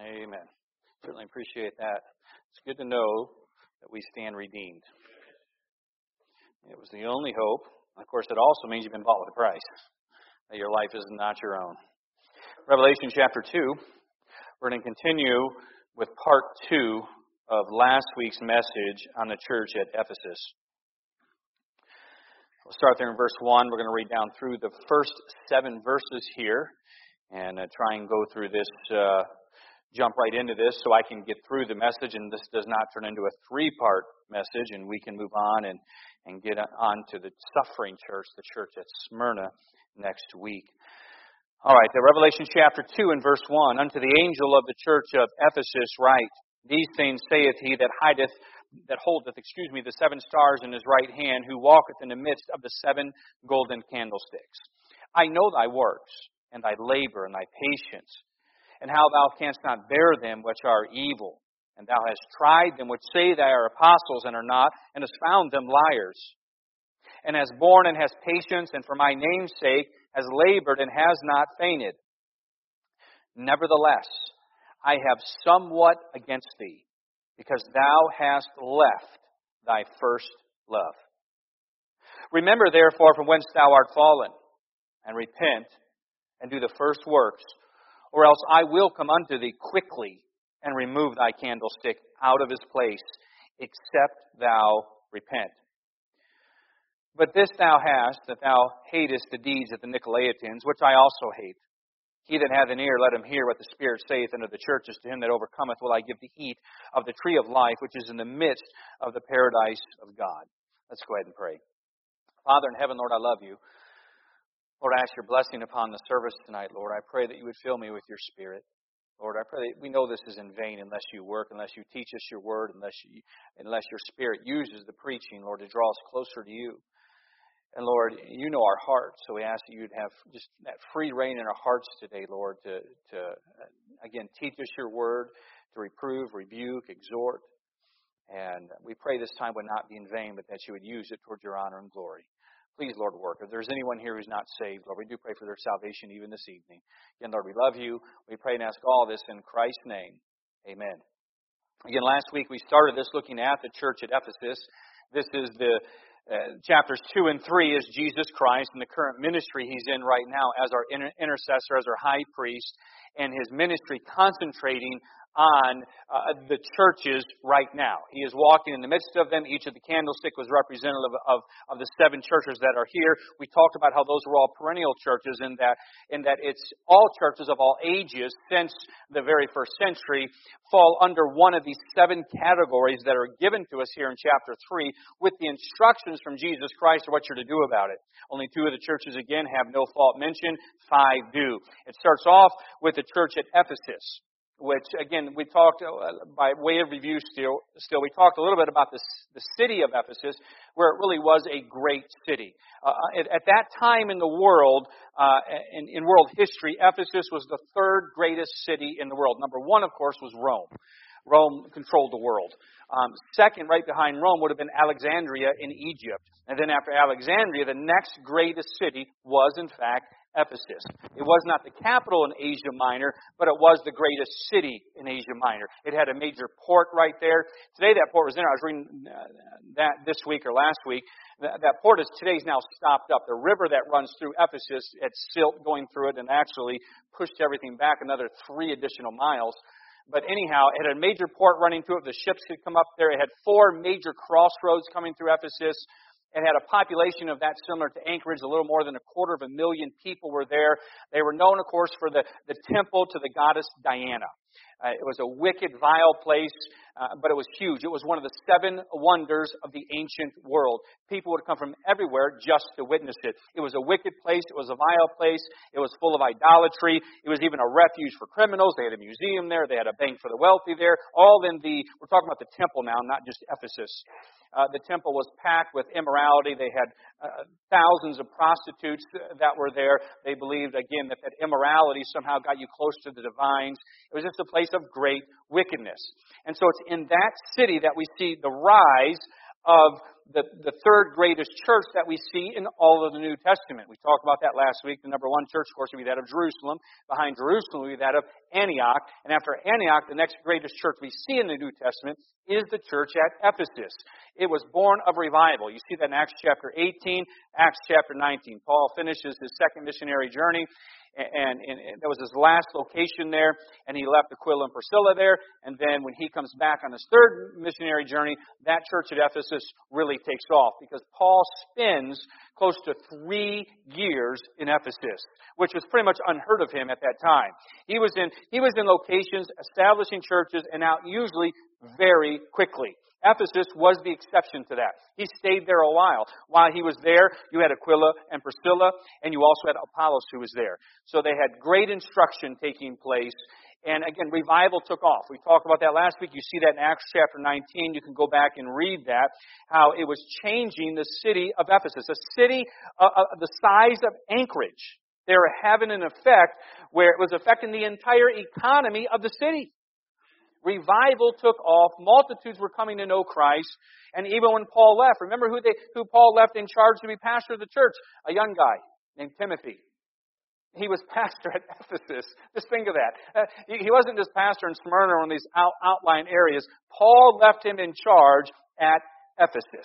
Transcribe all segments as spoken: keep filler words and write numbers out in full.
Amen. Certainly appreciate that. It's good to know that we stand redeemed. It was the only hope. Of course, it also means you've been bought with a price, that your life is not your own. Revelation chapter two, we're going to continue with part two of last week's message on the church at Ephesus. We'll start there in verse one. We're going to read down through the first seven verses here and uh, try and go through this, uh, jump right into this so I can get through the message and this does not turn into a three-part message and we can move on and, and get on to the suffering church, the church at Smyrna, next week. All right, the Revelation chapter two and verse one. Unto the angel of the church of Ephesus write, These things saith he that hideth that holdeth, excuse me, the seven stars in his right hand, who walketh in the midst of the seven golden candlesticks. I know thy works, and thy labor, and thy patience, and how thou canst not bear them which are evil. And thou hast tried them which say they are apostles, and are not, and hast found them liars. And hast borne, and hast patience, and for my name's sake has labored, and has not fainted. Nevertheless, I have somewhat against thee, because thou hast left thy first love. Remember therefore from whence thou art fallen, and repent, and do the first works, or else I will come unto thee quickly, and remove thy candlestick out of his place, except thou repent. But this thou hast, that thou hatest the deeds of the Nicolaitans, which I also hate. He that hath an ear, let him hear what the Spirit saith unto the churches. To him that overcometh will I give to eat of the tree of life, which is in the midst of the paradise of God. Let's go ahead and pray. Father in heaven, Lord, I love you. Lord, I ask your blessing upon the service tonight, Lord. I pray that you would fill me with your Spirit. Lord, I pray that we know this is in vain unless you work, unless you teach us your word, unless you, unless your Spirit uses the preaching, Lord, to draw us closer to you. And Lord, you know our hearts, so we ask that you'd have just that free reign in our hearts today, Lord, to, to again, teach us your word, to reprove, rebuke, exhort. And we pray this time would not be in vain, but that you would use it towards your honor and glory. Please, Lord, work. If there's anyone here who's not saved, Lord, we do pray for their salvation even this evening. Again, Lord, we love you. We pray and ask all this in Christ's name. Amen. Again, last week we started this looking at the church at Ephesus. This is the Uh, chapters two and three is Jesus Christ and the current ministry he's in right now as our inter- intercessor, as our high priest, and his ministry concentrating on uh, the churches right now. He is walking in the midst of them. Each of the candlestick was representative of, of the seven churches that are here. We talked about how those were all perennial churches in that, in that it's all churches of all ages since the very first century fall under one of these seven categories that are given to us here in chapter three with the instructions from Jesus Christ of what you're to do about it. Only two of the churches, again, have no fault mentioned. Five do. It starts off with the church at Ephesus, which, again, we talked, uh, by way of review still, still, we talked a little bit about this, the city of Ephesus, where it really was a great city. Uh, at, at that time in the world, uh, in, in world history, Ephesus was the third greatest city in the world. Number one, of course, was Rome. Rome controlled the world. Um, second, right behind Rome, would have been Alexandria in Egypt. And then after Alexandria, the next greatest city was, in fact, Ephesus. It was not the capital in Asia Minor, but it was the greatest city in Asia Minor. It had a major port right there. Today that port was there. I was reading that this week or last week. That port is today's now stopped up. The river that runs through Ephesus had silt going through it and actually pushed everything back another three additional miles. But anyhow, it had a major port running through it. The ships could come up there. It had four major crossroads coming through Ephesus. It had a population of that similar to Anchorage. A little more than a quarter of a million people were there. They were known, of course, for the, the temple to the goddess Diana. Uh, it was a wicked, vile place, uh, but it was huge. It was one of the seven wonders of the ancient world. People would come from everywhere just to witness it. It was a wicked place. It was a vile place. It was full of idolatry. It was even a refuge for criminals. They had a museum there. They had a bank for the wealthy there. All in the, we're talking about the temple now, not just Ephesus. Uh, the temple was packed with immorality. They had uh, thousands of prostitutes that were there. They believed, again, that that immorality somehow got you close to the divines. It was just a place of great wickedness. And so it's in that city that we see the rise of the, the third greatest church that we see in all of the New Testament. We talked about that last week. The number one church, of course, would be that of Jerusalem. Behind Jerusalem would be that of Antioch. And after Antioch, the next greatest church we see in the New Testament is the church at Ephesus. It was born of revival. You see that in Acts chapter eighteen, Acts chapter nineteen. Paul finishes his second missionary journey. And, and, and that was his last location there, and he left Aquila and Priscilla there. And then when he comes back on his third missionary journey, that church at Ephesus really takes off because Paul spends close to three years in Ephesus, which was pretty much unheard of him at that time. He was in he was in locations, establishing churches, and out usually very quickly. Ephesus was the exception to that. He stayed there a while. While he was there, you had Aquila and Priscilla, and you also had Apollos who was there. So they had great instruction taking place. And again, revival took off. We talked about that last week. You see that in Acts chapter nineteen. You can go back and read that, how it was changing the city of Ephesus, a city uh, uh, the size of Anchorage. They were having an effect where it was affecting the entire economy of the city. Revival took off. Multitudes were coming to know Christ. And even when Paul left, remember who they, who Paul left in charge to be pastor of the church? A young guy named Timothy. He was pastor at Ephesus. Just think of that. Uh, he, he wasn't just pastor in Smyrna or in these out, outlying areas. Paul left him in charge at Ephesus.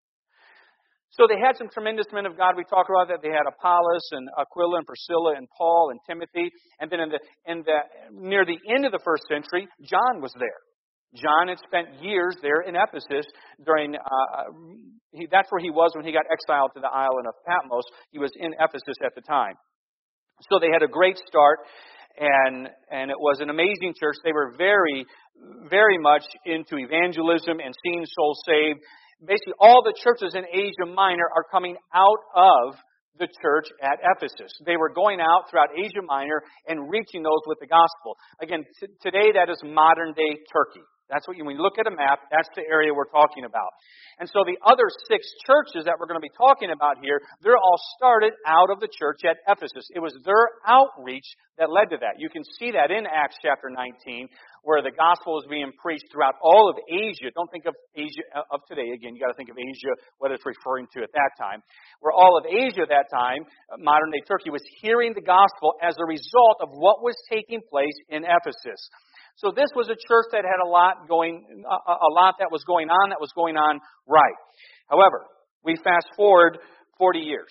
So they had some tremendous men of God. We talked about that. They had Apollos and Aquila and Priscilla and Paul and Timothy. And then in the, in the, near the end of the first century, John was there. John had spent years there in Ephesus during, uh, he, that's where he was when he got exiled to the island of Patmos. He was in Ephesus at the time. So they had a great start, and, and it was an amazing church. They were very, very much into evangelism and seeing souls saved. Basically, all the churches in Asia Minor are coming out of the church at Ephesus. They were going out throughout Asia Minor and reaching those with the gospel. Again, t- today that is modern-day Turkey. That's what you, when you look at a map, that's the area we're talking about. And so the other six churches that we're going to be talking about here, they're all started out of the church at Ephesus. It was their outreach that led to that. You can see that in Acts chapter nineteen, where the gospel is being preached throughout all of Asia. Don't think of Asia of today. Again, you got to think of Asia, what it's referring to at that time. Where all of Asia at that time, modern-day Turkey, was hearing the gospel as a result of what was taking place in Ephesus. So this was a church that had a lot going, a, a lot that was going on, that was going on right. However, we fast forward forty years.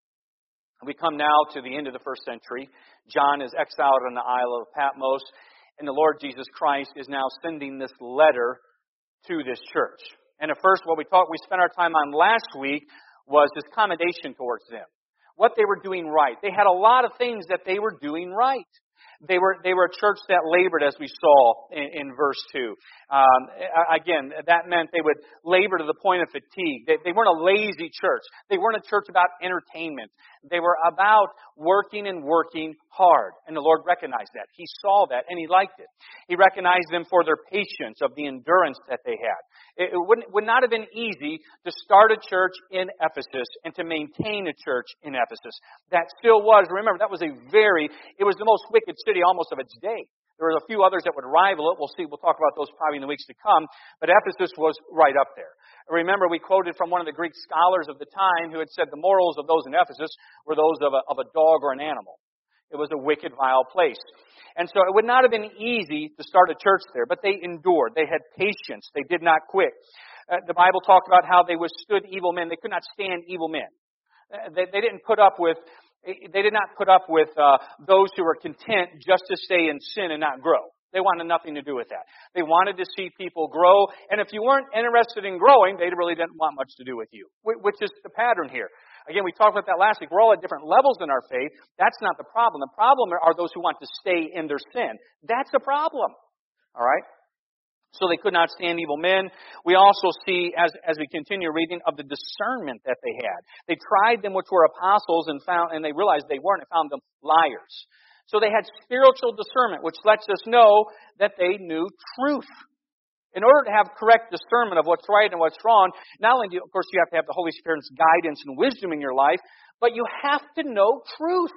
We come now to the end of the first century. John is exiled on the Isle of Patmos, and the Lord Jesus Christ is now sending this letter to this church. And at first, what we talked, we spent our time on last week was his commendation towards them. What they were doing right. They had a lot of things that they were doing right. They were they were a church that labored, as we saw in, in verse two. Um, again, that meant they would labor to the point of fatigue. They, they weren't a lazy church. They weren't a church about entertainment. They were about working and working hard. And the Lord recognized that. He saw that, and He liked it. He recognized them for their patience, of the endurance that they had. It, it wouldn't, would not have been easy to start a church in Ephesus and to maintain a church in Ephesus. That still was, remember, that was a very, it was the most wicked city almost of its day. There were a few others that would rival it. We'll see, we'll talk about those probably in the weeks to come. But Ephesus was right up there. Remember, we quoted from one of the Greek scholars of the time who had said the morals of those in Ephesus were those of a, of a dog or an animal. It was a wicked, vile place. And so it would not have been easy to start a church there, but they endured. They had patience. They did not quit. Uh, the Bible talked about how they withstood evil men. They could not stand evil men. Uh, they, they didn't put up with They did not put up with uh, those who were content just to stay in sin and not grow. They wanted nothing to do with that. They wanted to see people grow. And if you weren't interested in growing, they really didn't want much to do with you, which is the pattern here. Again, we talked about that last week. We're all at different levels in our faith. That's not the problem. The problem are those who want to stay in their sin. That's the problem. All right? So they could not stand evil men. We also see, as, as we continue reading, of the discernment that they had. They tried them which were apostles and found, and they realized they weren't and found them liars. So they had spiritual discernment, which lets us know that they knew truth. In order to have correct discernment of what's right and what's wrong, not only do, of course, you have to have the Holy Spirit's guidance and wisdom in your life, but you have to know truth.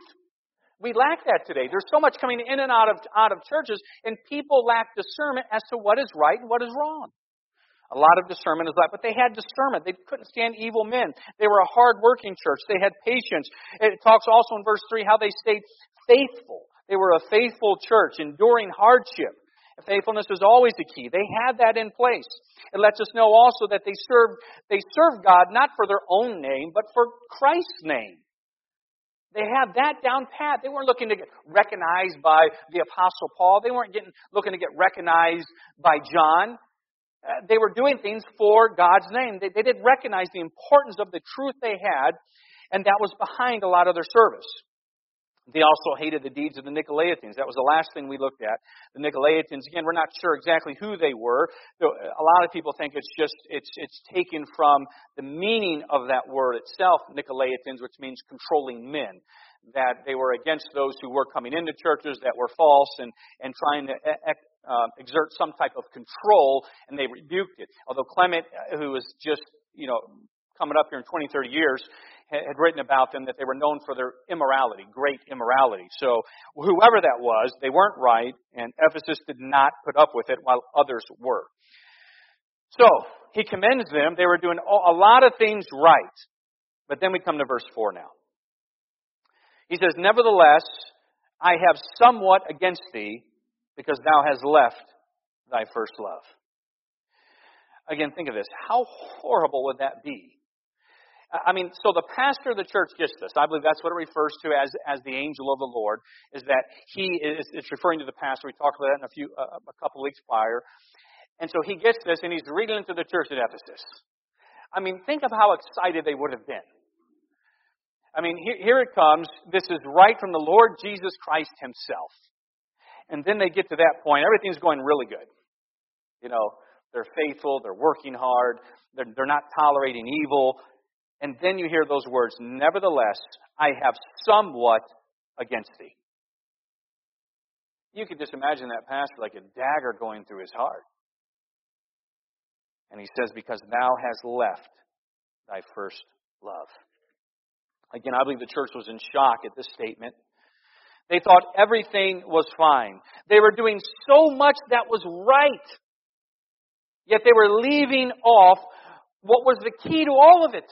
We lack that today. There's so much coming in and out of out of churches, and people lack discernment as to what is right and what is wrong. A lot of discernment is left, but they had discernment. They couldn't stand evil men. They were a hard-working church. They had patience. It talks also in verse three how they stayed faithful. They were a faithful church, enduring hardship. Faithfulness was always the key. They had that in place. It lets us know also that they served, they served God not for their own name, but for Christ's name. They had that down pat. They weren't looking to get recognized by the Apostle Paul. They weren't getting, looking to get recognized by John. Uh, they were doing things for God's name. They, they did recognize the importance of the truth they had, and that was behind a lot of their service. They also hated the deeds of the Nicolaitans. That was the last thing we looked at. The Nicolaitans, again, we're not sure exactly who they were. A lot of people think it's just, it's it's taken from the meaning of that word itself, Nicolaitans, which means controlling men. That they were against those who were coming into churches that were false and, and trying to uh, exert some type of control, and they rebuked it. Although Clement, who was just, you know, coming up here in twenty, thirty years, had written about them that they were known for their immorality, great immorality. So whoever that was, they weren't right, and Ephesus did not put up with it while others were. So he commends them. They were doing a lot of things right. But then we come to verse four now. He says, nevertheless, I have somewhat against thee, because thou hast left thy first love. Again, think of this. How horrible would that be? I mean, so the pastor of the church gets this. I believe that's what it refers to as, as the angel of the Lord, is that he is, it's referring to the pastor. We talked about that in a few, uh, a couple weeks prior. And so he gets this, and he's reading it to the church at Ephesus. I mean, think of how excited they would have been. I mean, here, here it comes. This is right from the Lord Jesus Christ himself. And then they get to that point. Everything's going really good. You know, they're faithful. They're working hard. They're, they're not tolerating evil. And then you hear those words, nevertheless, I have somewhat against thee. You could just imagine that pastor like a dagger going through his heart. And he says, because thou hast left thy first love. Again, I believe the church was in shock at this statement. They thought everything was fine. They were doing so much that was right. Yet they were leaving off what was the key to all of it.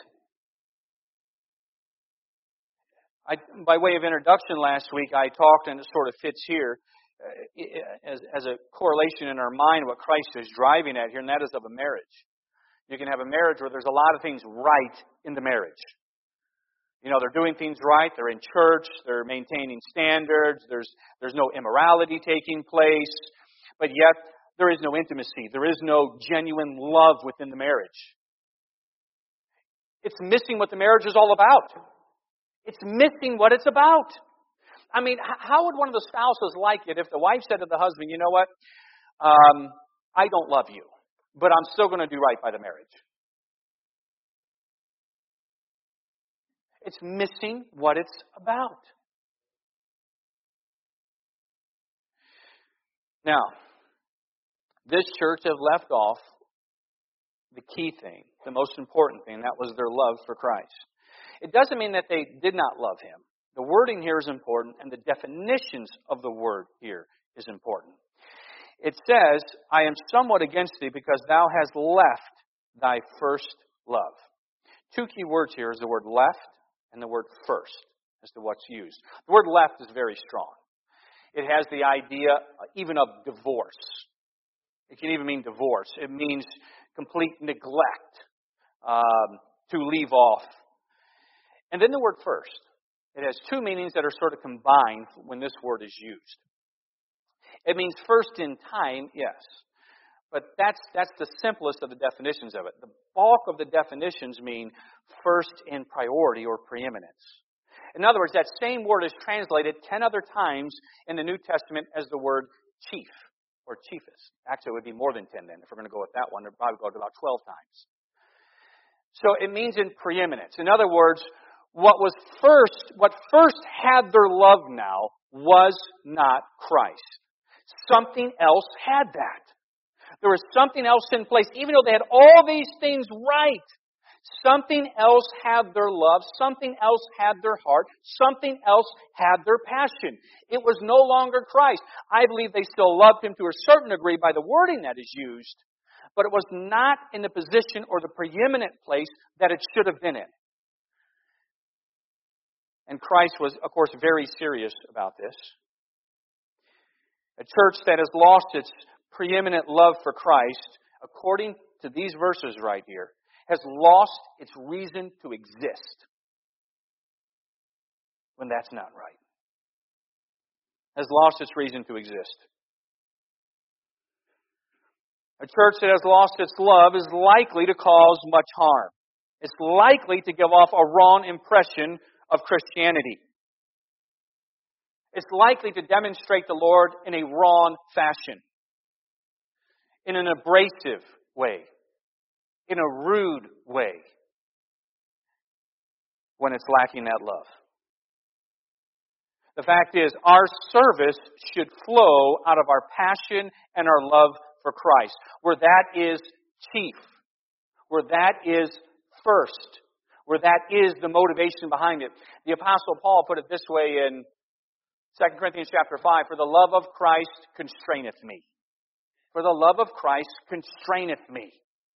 I, by way of introduction last week, I talked, and it sort of fits here, uh, as, as a correlation in our mind what Christ is driving at here, and that is of a marriage. You can have a marriage where there's a lot of things right in the marriage. You know, they're doing things right, they're in church, they're maintaining standards, there's there's no immorality taking place, but yet there is no intimacy, there is no genuine love within the marriage. It's missing what the marriage is all about. It's missing what it's about. I mean, how would one of the spouses like it if the wife said to the husband, you know what, um, I don't love you, but I'm still going to do right by the marriage. It's missing what it's about. Now, this church have left off the key thing, the most important thing, that was their love for Christ. It doesn't mean that they did not love him. The wording here is important, and the definitions of the word here is important. It says, I am somewhat against thee because thou hast left thy first love. Two key words here is the word left and the word first as to what's used. The word left is very strong. It has the idea even of divorce. It can even mean divorce. It means complete neglect, um, to leave off. And then the word first. It has two meanings that are sort of combined when this word is used. It means first in time, yes. But that's that's the simplest of the definitions of it. The bulk of the definitions mean first in priority or preeminence. In other words, that same word is translated ten other times in the New Testament as the word chief or chiefest. Actually, it would be more than ten then. If we're going to go with that one, it would probably go to about twelve times. So it means in preeminence. In other words, what was first, what first had their love now was not Christ. Something else had that. There was something else in place. Even though they had all these things right, something else had their love, something else had their heart, something else had their passion. It was no longer Christ. I believe they still loved him to a certain degree by the wording that is used, but it was not in the position or the preeminent place that it should have been in. And Christ was, of course, very serious about this. A church that has lost its preeminent love for Christ, according to these verses right here, has lost its reason to exist. When that's not right. Has lost its reason to exist. A church that has lost its love is likely to cause much harm. It's likely to give off a wrong impression of Christianity. It's likely to demonstrate the Lord in a wrong fashion. In an abrasive way. In a rude way. When it's lacking that love. The fact is, our service should flow out of our passion and our love for Christ. Where that is chief. Where that is first. Where that is the motivation behind it. The Apostle Paul put it this way in Second Corinthians chapter five. For the love of Christ constraineth me. For the love of Christ constraineth me.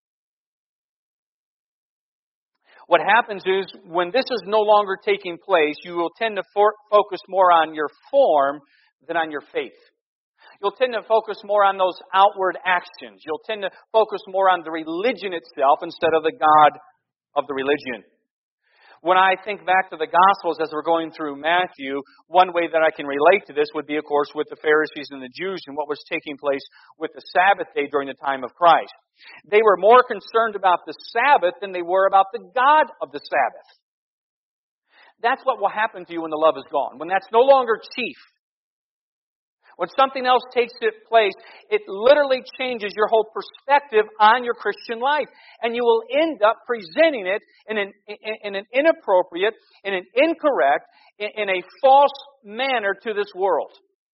What happens is, when this is no longer taking place, you will tend to for- focus more on your form than on your faith. You'll tend to focus more on those outward actions. You'll tend to focus more on the religion itself instead of the God of the religion. When I think back to the Gospels as we're going through Matthew, one way that I can relate to this would be, of course, with the Pharisees and the Jews and what was taking place with the Sabbath day during the time of Christ. They were more concerned about the Sabbath than they were about the God of the Sabbath. That's what will happen to you when the love is gone. When that's no longer chief. When something else takes its place, it literally changes your whole perspective on your Christian life. And you will end up presenting it in an, in an inappropriate, in an incorrect, in a false manner to this world.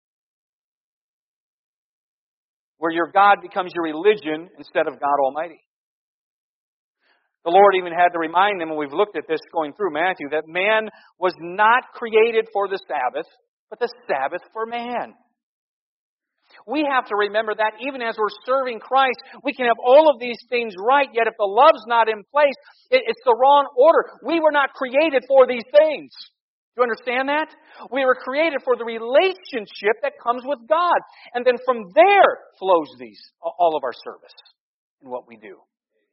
Where your God becomes your religion instead of God Almighty. The Lord even had to remind them, when we've looked at this going through Matthew, that man was not created for the Sabbath, but the Sabbath for man. We have to remember that even as we're serving Christ, we can have all of these things right, yet if the love's not in place, it's the wrong order. We were not created for these things. Do you understand that? We were created for the relationship that comes with God. And then from there flows these, all of our service and what we do.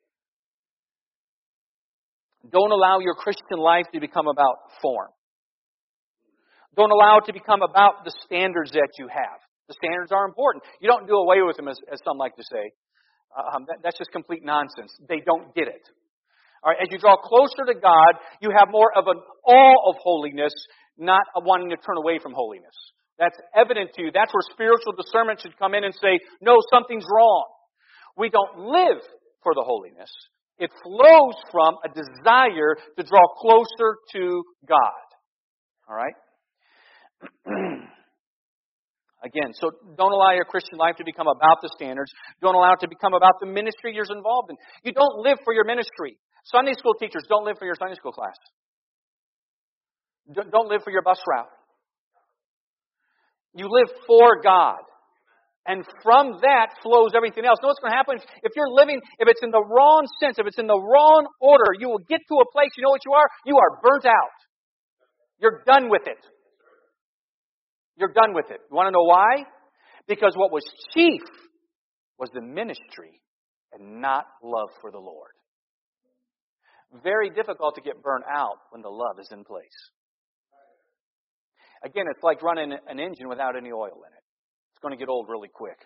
Don't allow your Christian life to become about form. Don't allow it to become about the standards that you have. The standards are important. You don't do away with them, as, as some like to say. Um, that, that's just complete nonsense. They don't get it. All right, as you draw closer to God, you have more of an awe of holiness, not a wanting to turn away from holiness. That's evident to you. That's where spiritual discernment should come in and say, no, something's wrong. We don't live for the holiness. It flows from a desire to draw closer to God. All right? Again, so don't allow your Christian life to become about the standards. Don't allow it to become about the ministry you're involved in. You don't live for your ministry. Sunday school teachers, don't live for your Sunday school class. Don't live for your bus route. You live for God. And from that flows everything else. Know what's going to happen? If you're living, if it's in the wrong sense, if it's in the wrong order, you will get to a place, you know what you are? You are burnt out. You're done with it. You're done with it. You want to know why? Because what was chief was the ministry and not love for the Lord. Very difficult to get burnt out when the love is in place. Again, it's like running an engine without any oil in it. It's going to get old really quick.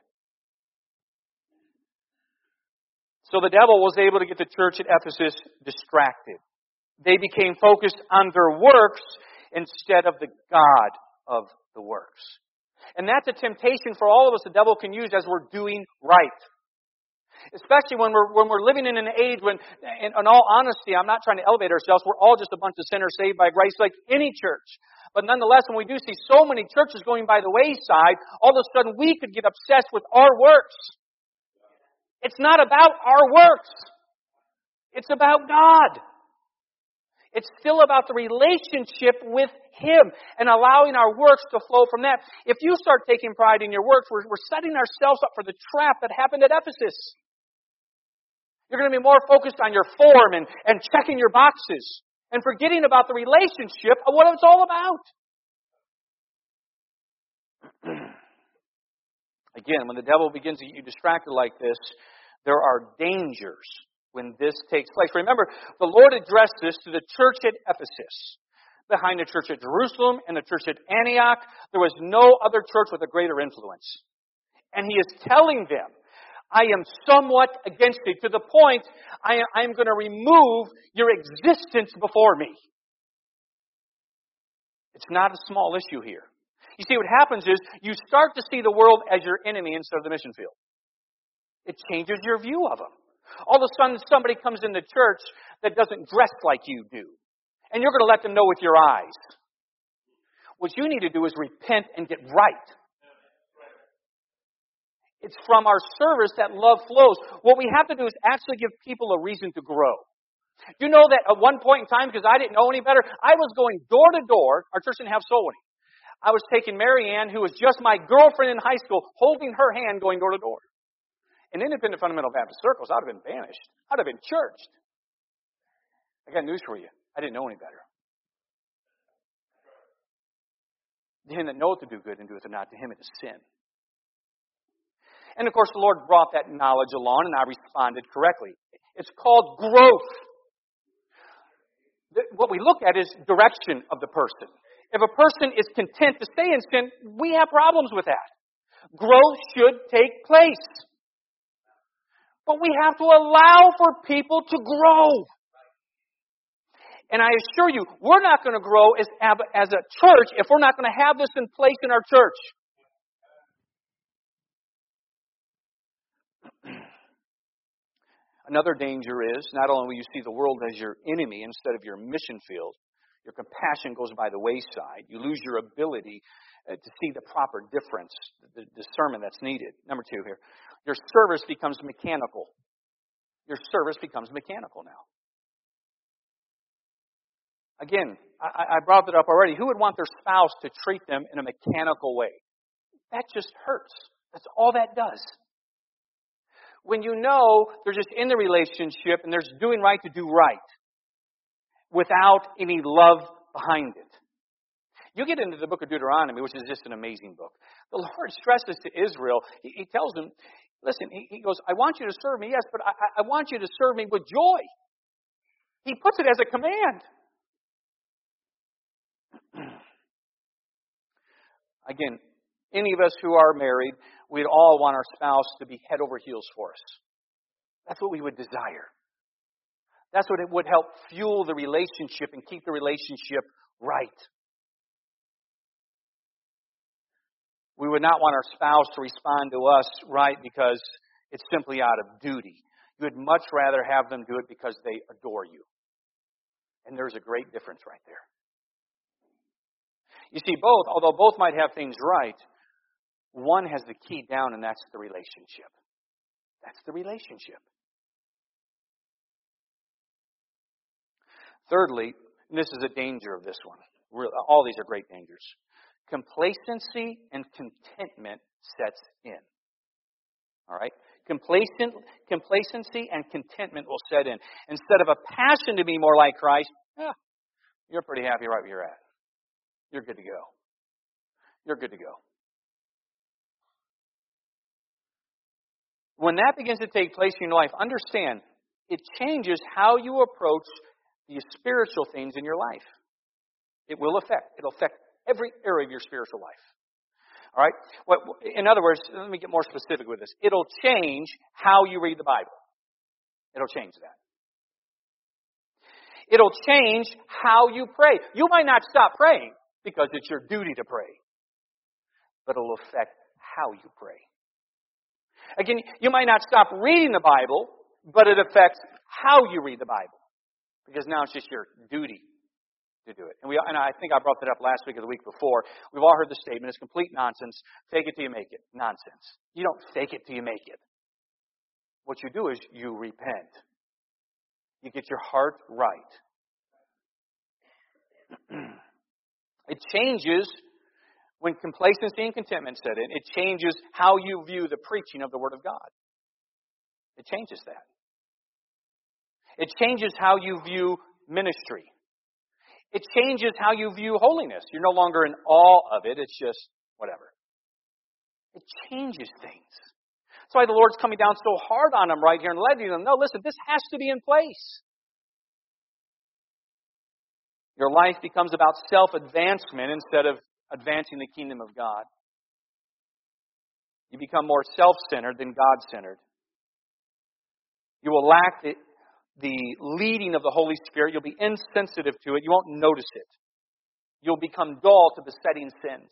So the devil was able to get the church at Ephesus distracted. They became focused on their works instead of the God of the works. And that's a temptation for all of us the devil can use as we're doing right. Especially when we're when we're living in an age when, in, in all honesty, I'm not trying to elevate ourselves, we're all just a bunch of sinners saved by grace like any church. But nonetheless, when we do see so many churches going by the wayside, all of a sudden we could get obsessed with our works. It's not about our works. It's about God. It's still about the relationship with Him and allowing our works to flow from that. If you start taking pride in your works, we're, we're setting ourselves up for the trap that happened at Ephesus. You're going to be more focused on your form and, and checking your boxes and forgetting about the relationship of what it's all about. Again, when the devil begins to get you distracted like this, there are dangers when this takes place. Remember, the Lord addressed this to the church at Ephesus. Behind the church at Jerusalem and the church at Antioch, there was no other church with a greater influence. And He is telling them, I am somewhat against it, to the point I am going to remove your existence before me. It's not a small issue here. You see, what happens is you start to see the world as your enemy instead of the mission field. It changes your view of them. All of a sudden, somebody comes into church that doesn't dress like you do. And you're going to let them know with your eyes. What you need to do is repent and get right. It's from our service that love flows. What we have to do is actually give people a reason to grow. You know that at one point in time, because I didn't know any better, I was going door to door. Our church didn't have soul winning. I was taking Mary Ann, who was just my girlfriend in high school, holding her hand going door to door. In independent fundamental Baptist circles, I would have been banished. I'd have been churched. I got news for you. I didn't know any better. To him that knoweth to do good and doeth it not, to him it is sin. And of course, the Lord brought that knowledge along, and I responded correctly. It's called growth. What we look at is direction of the person. If a person is content to stay in sin, we have problems with that. Growth should take place. But we have to allow for people to grow. And I assure you, we're not going to grow as, as a church if we're not going to have this in place in our church. Another danger is, not only will you see the world as your enemy instead of your mission field, your compassion goes by the wayside. You lose your ability uh, to see the proper difference, the discernment that's needed. Number two here, your service becomes mechanical. Your service becomes mechanical now. Again, I, I brought it up already. Who would want their spouse to treat them in a mechanical way? That just hurts. That's all that does. When you know they're just in the relationship and there's doing right to do right without any love behind it. You get into the book of Deuteronomy, which is just an amazing book. The Lord stresses to Israel, He, he tells them, listen, he, he goes, I want you to serve me, yes, but I, I want you to serve me with joy. He puts it as a command. Again, any of us who are married, we'd all want our spouse to be head over heels for us. That's what we would desire. That's what it would help fuel the relationship and keep the relationship right. We would not want our spouse to respond to us right because it's simply out of duty. You would much rather have them do it because they adore you. And there's a great difference right there. You see, both, although both might have things right, one has the key down, and that's the relationship. That's the relationship. Thirdly, and this is a danger of this one. All these are great dangers. Complacency and contentment sets in. All right? Complacent, complacency and contentment will set in. Instead of a passion to be more like Christ, yeah, you're pretty happy right where you're at. You're good to go. You're good to go. When that begins to take place in your life, understand, it changes how you approach the spiritual things in your life. It will affect. It'll affect every area of your spiritual life. All right? What, in other words, let me get more specific with this. It'll change how you read the Bible. It'll change that. It'll change how you pray. You might not stop praying because it's your duty to pray. But it'll affect how you pray. Again, you might not stop reading the Bible, but it affects how you read the Bible. Because now it's just your duty to do it. And, we, and I think I brought that up last week or the week before. We've all heard the statement, it's complete nonsense. Fake it till you make it. Nonsense. You don't fake it till you make it. What you do is you repent. You get your heart right. It changes when complacency and contentment set in. It changes how you view the preaching of the Word of God. It changes that. It changes how you view ministry. It changes how you view holiness. You're no longer in awe of it. It's just whatever. It changes things. That's why the Lord's coming down so hard on them right here and letting them know, listen, this has to be in place. Your life becomes about self-advancement instead of advancing the kingdom of God. You become more self-centered than God-centered. You will lack the, the leading of the Holy Spirit. You'll be insensitive to it. You won't notice it. You'll become dull to besetting sins.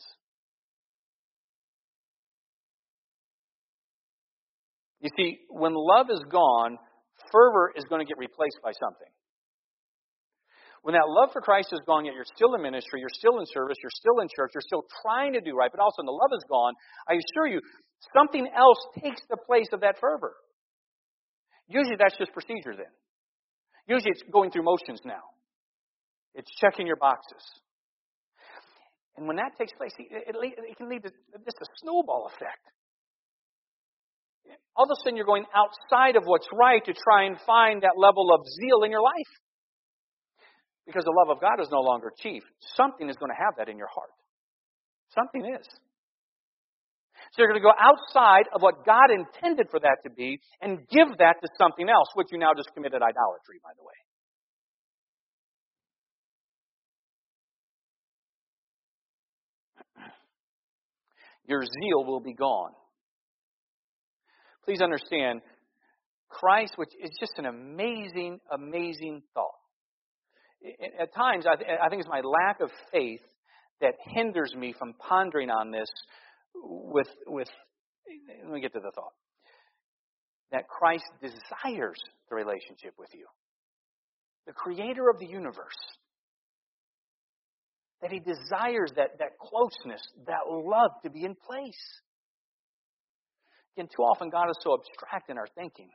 You see, when love is gone, fervor is going to get replaced by something. When that love for Christ is gone, yet you're still in ministry, you're still in service, you're still in church, you're still trying to do right, but also when the love is gone, I assure you, something else takes the place of that fervor. Usually that's just procedure then. Usually it's going through motions now. It's checking your boxes. And when that takes place, it, it, it can lead to just a snowball effect. All of a sudden you're going outside of what's right to try and find that level of zeal in your life. Because the love of God is no longer chief. Something is going to have that in your heart. Something is. So you're going to go outside of what God intended for that to be and give that to something else, which you now just committed idolatry, by the way. Your zeal will be gone. Please understand, Christ, which is just an amazing, amazing thought. At times, I, th- I think it's my lack of faith that hinders me from pondering on this with, with, let me get to the thought. That Christ desires the relationship with you. The creator of the universe. That He desires that, that closeness, that love to be in place. Again, too often God is so abstract in our thinking.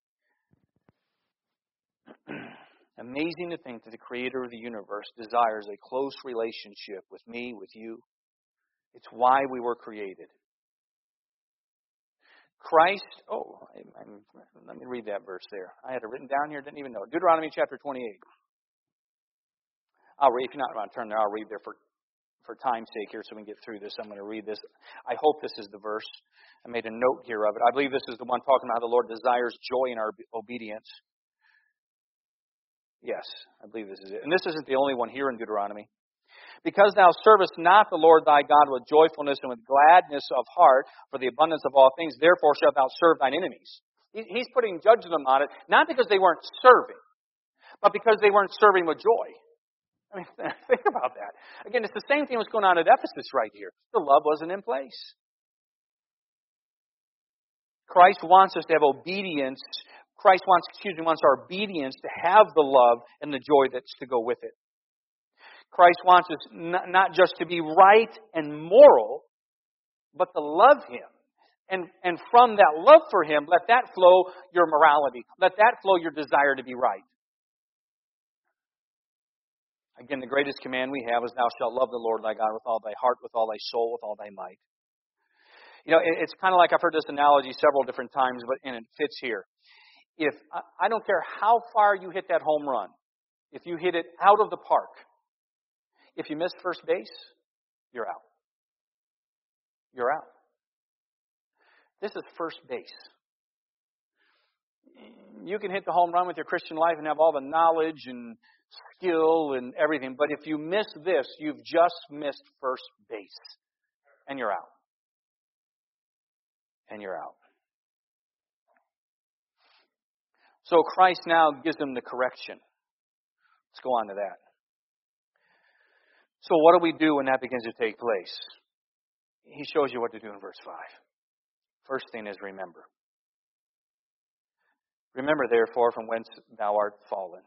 Amazing to think that the creator of the universe desires a close relationship with me, with you. It's why we were created. Christ, oh, I, I, let me read that verse there. I had it written down here, didn't even know. Deuteronomy chapter twenty-eight. I'll read, if you're not going to turn there, I'll read there for, for time's sake here so we can get through this. I'm going to read this. I hope this is the verse. I made a note here of it. I believe this is the one talking about how the Lord desires joy in our obedience. Yes, I believe this is it. And this isn't the only one here in Deuteronomy. Because thou servest not the Lord thy God with joyfulness and with gladness of heart for the abundance of all things, therefore shalt thou serve thine enemies. He's putting judgment on it, not because they weren't serving, but because they weren't serving with joy. I mean, think about that. Again, it's the same thing that's going on at Ephesus right here. The love wasn't in place. Christ wants us to have obedience. Christ wants, excuse me, wants our obedience to have the love and the joy that's to go with it. Christ wants us not, not just to be right and moral, but to love Him. And, and from that love for Him, let that flow your morality. Let that flow your desire to be right. Again, the greatest command we have is, thou shalt love the Lord thy God with all thy heart, with all thy soul, with all thy might. You know, it, it's kind of like I've heard this analogy several different times, but and it fits here. If I don't care how far you hit that home run, if you hit it out of the park, if you miss first base, you're out. You're out. This is first base. You can hit the home run with your Christian life and have all the knowledge and skill and everything, but if you miss this, you've just missed first base. And you're out. And you're out. So Christ now gives them the correction. Let's go on to that. So what do we do when that begins to take place? He shows you what to do in verse five. First thing is remember. Remember, therefore, from whence thou art fallen.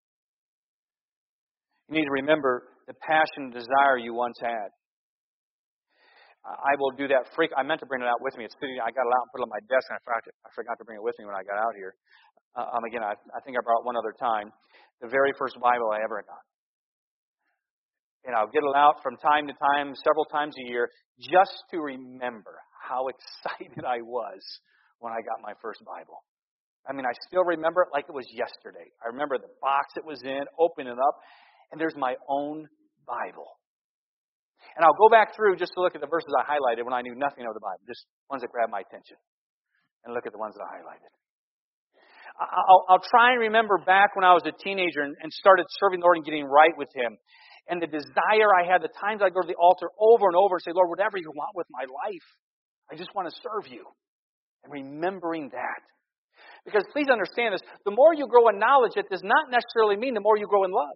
You need to remember the passion and desire you once had. I will do that freak. I meant to bring it out with me. It's sitting. I got it out and put it on my desk, and I forgot to, I forgot to bring it with me when I got out here. Uh, um, again, I, I think I brought it one other time. The very first Bible I ever got. And I'll get it out from time to time, several times a year, just to remember how excited I was when I got my first Bible. I mean, I still remember it like it was yesterday. I remember the box it was in, opening it up, and there's my own Bible. And I'll go back through just to look at the verses I highlighted when I knew nothing of the Bible, just ones that grabbed my attention, and look at the ones that I highlighted. I'll, I'll try and remember back when I was a teenager and, and started serving the Lord and getting right with Him. And the desire I had, the times I'd go to the altar over and over and say, Lord, whatever you want with my life, I just want to serve you. And remembering that. Because please understand this, the more you grow in knowledge, it does not necessarily mean the more you grow in love.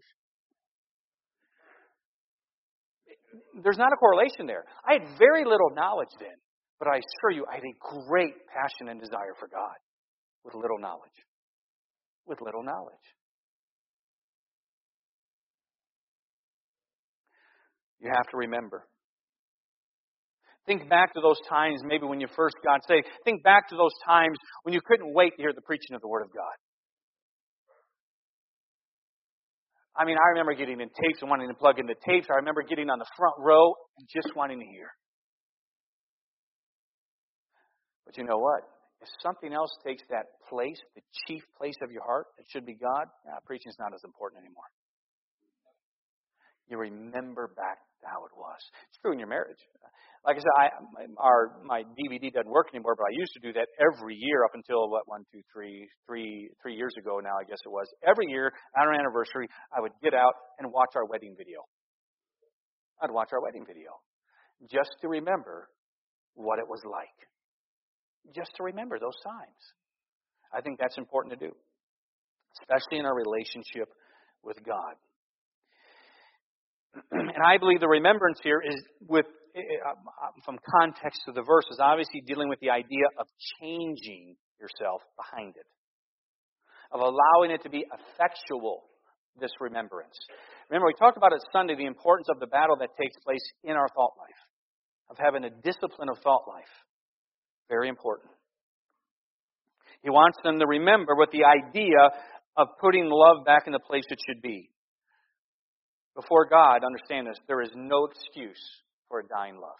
There's not a correlation there. I had very little knowledge then, but I assure you I had a great passion and desire for God with little knowledge. With little knowledge. You have to remember. Think back to those times maybe when you first got saved. Think back to those times when you couldn't wait to hear the preaching of the Word of God. I mean, I remember getting in tapes and wanting to plug in the tapes. I remember getting on the front row and just wanting to hear. But you know what? If something else takes that place, the chief place of your heart, it should be God, nah, preaching's not as important anymore. You remember back to how it was. It's true in your marriage. Like I said, I, our my D V D doesn't work anymore, but I used to do that every year up until, what, one, two, three, three, three years ago now, I guess it was. Every year, on our anniversary, I would get out and watch our wedding video. I'd watch our wedding video just to remember what it was like. Just to remember those times. I think that's important to do, especially in our relationship with God. And I believe the remembrance here is with, from context to the verses, obviously dealing with the idea of changing yourself behind it, of allowing it to be effectual, this remembrance. Remember, we talked about it Sunday, the importance of the battle that takes place in our thought life, of having a discipline of thought life. Very important. He wants them to remember with the idea of putting love back in the place it should be. Before God, understand this, there is no excuse for a dying love.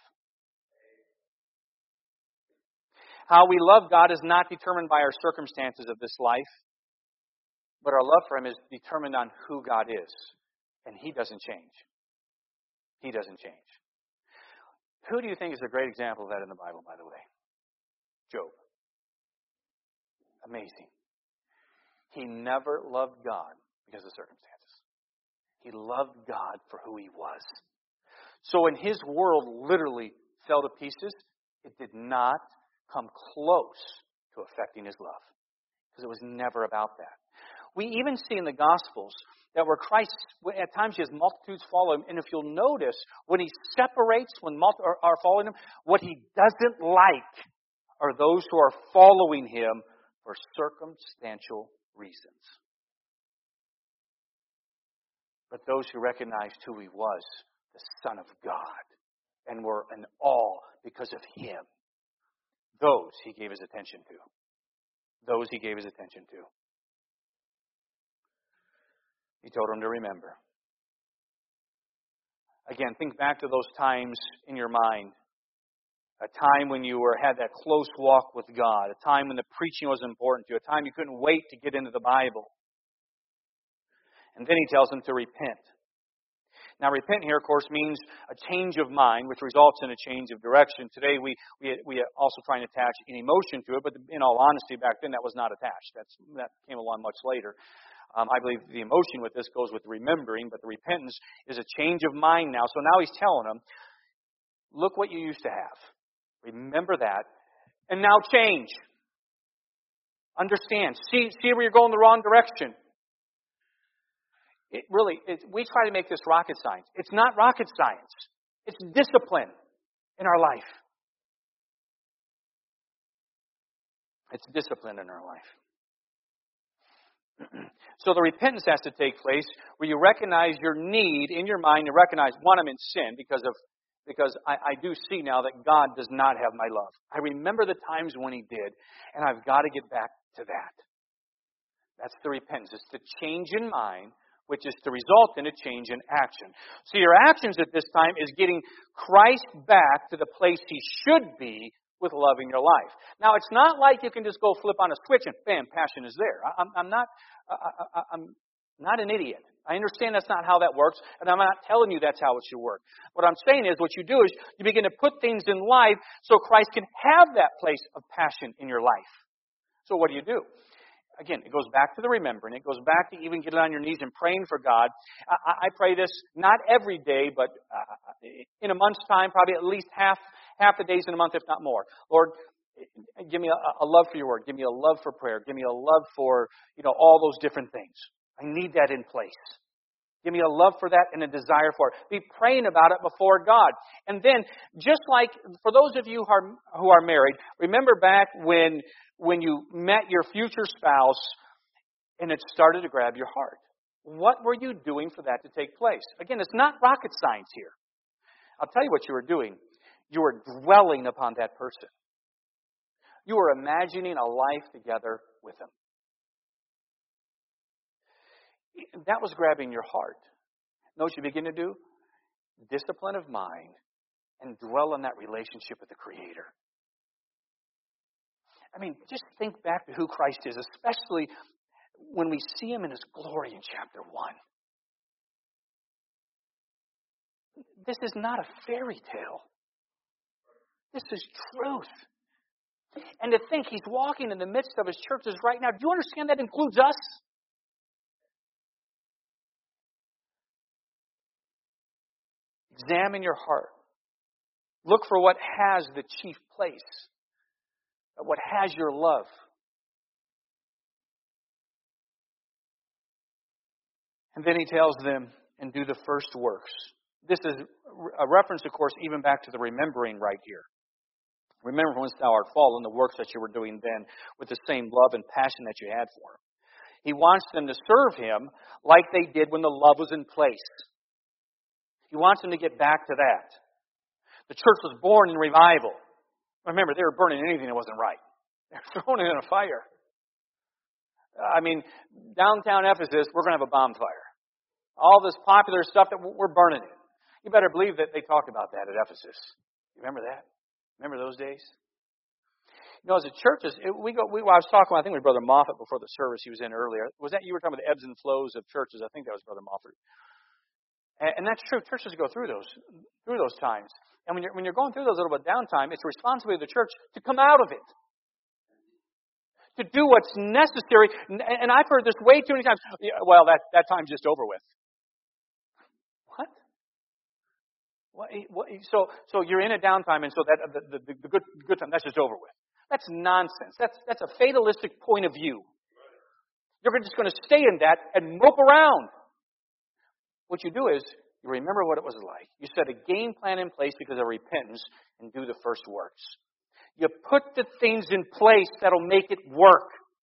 How we love God is not determined by our circumstances of this life, but our love for Him is determined on who God is. And He doesn't change. He doesn't change. Who do you think is a great example of that in the Bible, by the way? Job. Amazing. He never loved God because of circumstances. He loved God for who He was. So when his world literally fell to pieces, it did not come close to affecting his love. Because it was never about that. We even see in the Gospels that where Christ, at times he has multitudes follow him. And if you'll notice, when he separates, when multi- are following him, what he doesn't like are those who are following him for circumstantial reasons. But those who recognized who he was, the Son of God, and were in awe because of him, those he gave his attention to. Those he gave his attention to. He told them to remember. Again, think back to those times in your mind. A time when you were had that close walk with God. A time when the preaching was important to you. A time you couldn't wait to get into the Bible. And then he tells them to repent. Now, repent here, of course, means a change of mind, which results in a change of direction. Today, we we we also try and attach an emotion to it, but in all honesty, back then that was not attached. That's that came along much later. Um, I believe the emotion with this goes with remembering, but the repentance is a change of mind now. So now he's telling them, look what you used to have. Remember that, and now change. Understand. See see where you're going the wrong direction. It really, it, we try to make this rocket science. It's not rocket science. It's discipline in our life. It's discipline in our life. So the repentance has to take place where you recognize your need in your mind. You recognize, one, I'm in sin because of because I, I do see now that God does not have my love. I remember the times when He did, and I've got to get back to that. That's the repentance. It's the change in mind, which is to result in a change in action. So your actions at this time is getting Christ back to the place He should be with love in your life. Now, it's not like you can just go flip on a switch and bam, passion is there. I, I'm, I'm not, I, I, I'm not an idiot. I understand that's not how that works, and I'm not telling you that's how it should work. What I'm saying is, what you do is you begin to put things in life so Christ can have that place of passion in your life. So what do you do? Again, it goes back to the remembering. It goes back to even getting on your knees and praying for God. I, I pray this not every day, but uh, in a month's time, probably at least half half the days in a month, if not more. Lord, give me a, a love for your word. Give me a love for prayer. Give me a love for, you know, all those different things. I need that in place. Give me a love for that and a desire for it. Be praying about it before God. And then, just like for those of you who are, who are married, remember back when when you met your future spouse and it started to grab your heart. What were you doing for that to take place? Again, it's not rocket science here. I'll tell you what you were doing. You were dwelling upon that person. You were imagining a life together with them. That was grabbing your heart. Know what you begin to do? Discipline of mind and dwell on that relationship with the Creator. I mean, just think back to who Christ is, especially when we see Him in His glory in chapter one. This is not a fairy tale. This is truth. And to think He's walking in the midst of His churches right now, do you understand that includes us? Examine your heart. Look for what has the chief place. What has your love. And then He tells them, and do the first works. This is a reference, of course, even back to the remembering right here. Remember when thou art fallen, the works that you were doing then with the same love and passion that you had for Him. He wants them to serve Him like they did when the love was in place. He wants them to get back to that. The church was born in revival. Remember, they were burning anything that wasn't right. They were throwing it in a fire. I mean, downtown Ephesus, we're going to have a bonfire. All this popular stuff that we're burning it. You better believe that they talked about that at Ephesus. You remember that? Remember those days? You know, as a church, we go. We, well, I was talking, I think, with Brother Moffat before the service he was in earlier. Was that you were talking about the ebbs and flows of churches? I think that was Brother Moffat. And, and that's true. Churches go through those through those times. And when you're when you're going through those little bit of downtime, it's the responsibility of the church to come out of it. To do what's necessary. And I've heard this way too many times. Well, that, that time's just over with. What? What? what so so you're in a downtime, and so that the, the, the good good time, that's just over with. That's nonsense. That's that's a fatalistic point of view. You're just going to stay in that and mope around. What you do is you remember what it was like. You set a game plan in place because of repentance and do the first works. You put the things in place that'll make it work.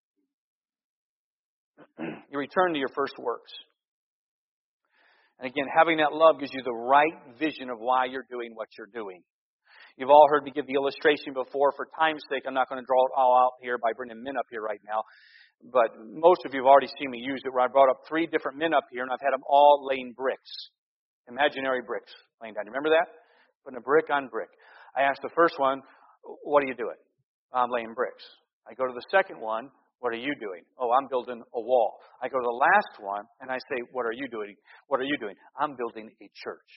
You return to your first works. And again, having that love gives you the right vision of why you're doing what you're doing. You've all heard me give the illustration before. For time's sake, I'm not going to draw it all out here by bringing men up here right now. But most of you have already seen me use it, where I brought up three different men up here, and I've had them all laying bricks. Imaginary bricks laying down. You remember that? Putting a brick on brick. I asked the first one, what are you doing? I'm laying bricks. I go to the second one, what are you doing? Oh, I'm building a wall. I go to the last one, and I say, what are you doing? What are you doing? I'm building a church.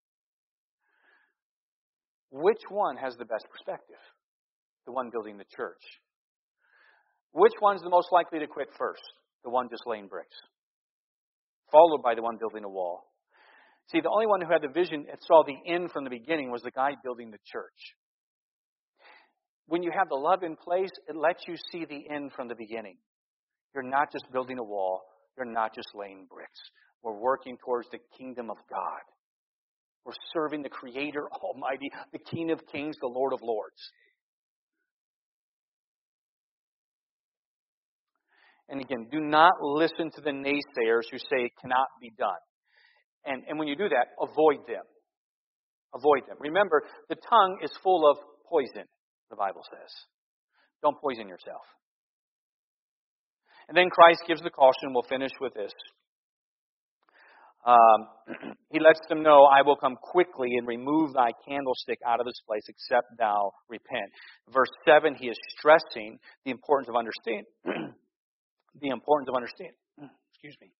Which one has the best perspective? The one building the church. Which one's the most likely to quit first? The one just laying bricks. Followed by the one building a wall. See, the only one who had the vision and saw the end from the beginning was the guy building the church. When you have the love in place, it lets you see the end from the beginning. You're not just building a wall. You're not just laying bricks. We're working towards the kingdom of God. We're serving the Creator Almighty, the King of Kings, the Lord of Lords. And again, do not listen to the naysayers who say it cannot be done. And, and when you do that, avoid them. Avoid them. Remember, the tongue is full of poison, the Bible says. Don't poison yourself. And then Christ gives the caution. We'll finish with this. Um, he lets them know, I will come quickly and remove thy candlestick out of its place, except thou repent. Verse seven, he is stressing the importance of understanding. the importance of understanding. Excuse me.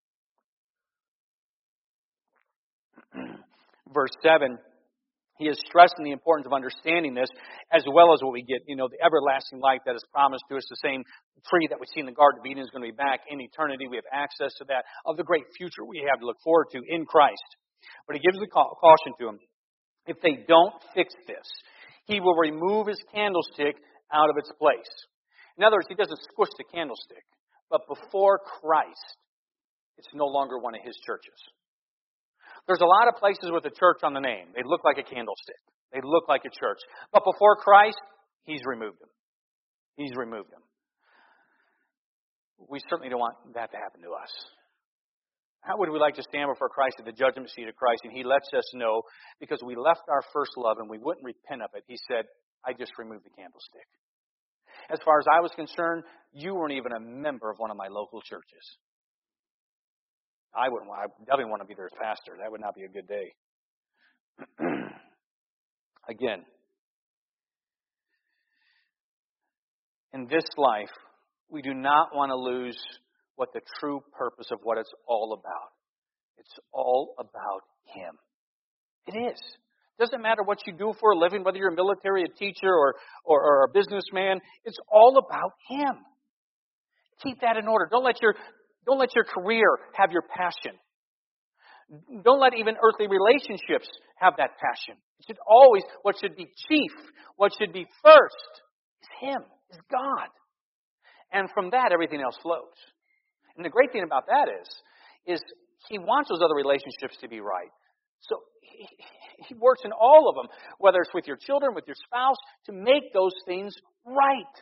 Verse seven, he is stressing the importance of understanding this, as well as what we get, you know, the everlasting life that is promised to us, the same tree that we see in the Garden of Eden is going to be back in eternity. We have access to that, of the great future we have to look forward to in Christ. But he gives the caution to them. If they don't fix this, he will remove his candlestick out of its place. In other words, he doesn't squish the candlestick. But before Christ, it's no longer one of his churches. There's a lot of places with a church on the name. They look like a candlestick. They look like a church. But before Christ, he's removed them. He's removed them. We certainly don't want that to happen to us. How would we like to stand before Christ at the judgment seat of Christ, and he lets us know, because we left our first love and we wouldn't repent of it, he said, I just removed the candlestick. As far as I was concerned, you weren't even a member of one of my local churches. I wouldn't. I definitely want to be there as pastor. That would not be a good day. Again, in this life, we do not want to lose what the true purpose of what it's all about. It's all about him. It is. It doesn't matter what you do for a living, whether you're a military, a teacher, or, or, or a businessman. It's all about him. Keep that in order. Don't let your Don't let your career have your passion. Don't let even earthly relationships have that passion. It should always, what should be chief, what should be first, is him, is God. And from that, everything else flows. And the great thing about that is, is he wants those other relationships to be right. So he, he works in all of them, whether it's with your children, with your spouse, to make those things right.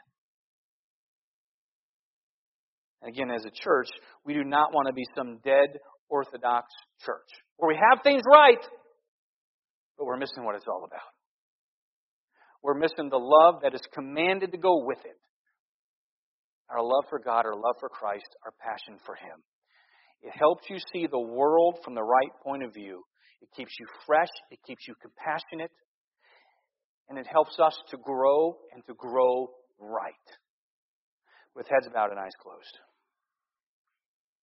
Again, as a church, we do not want to be some dead Orthodox church where we have things right, but we're missing what it's all about. We're missing the love that is commanded to go with it. Our love for God, our love for Christ, our passion for him. It helps you see the world from the right point of view. It keeps you fresh. It keeps you compassionate. And it helps us to grow and to grow right. With heads bowed and eyes closed.